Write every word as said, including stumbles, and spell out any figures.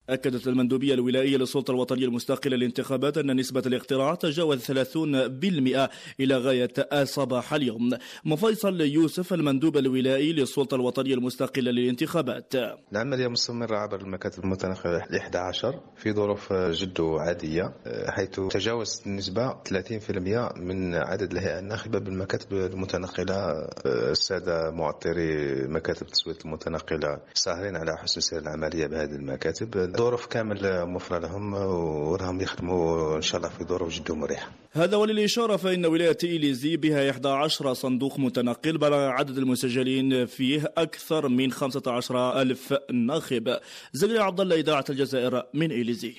أكدت المندوبية الولائية للسلطة الوطنية المستقلة للانتخابات أن نسبة الاقتراع تجاوز ثلاثين بالمئة إلى غاية صباح اليوم. مفيصل يوسف المندوب الولائي للسلطة الوطنية المستقلة للانتخابات: العملية مستمرة عبر المكاتب المتنقلة إحدى عشر في ظروف جد عادية، حيث تجاوزت النسبة ثلاثين بالمئة من عدد الهيئة الناخبة بالمكاتب المتنقلة. السادة معطري مكاتب التصويت المتنقلة ساهرين على حسن سير العملية بهذه المكاتب. ظروف كامل موفرة لهم وراهم يخدموا إن شاء الله في ظروف جد مريحة. هذا وللإشارة فإن ولاية إليزي بها إحدى عشر صندوق متنقل بلغ عدد المسجلين فيه أكثر من خمسة عشر ألف ناخب. زكريا عبد الله، إذاعة الجزائر من إليزي.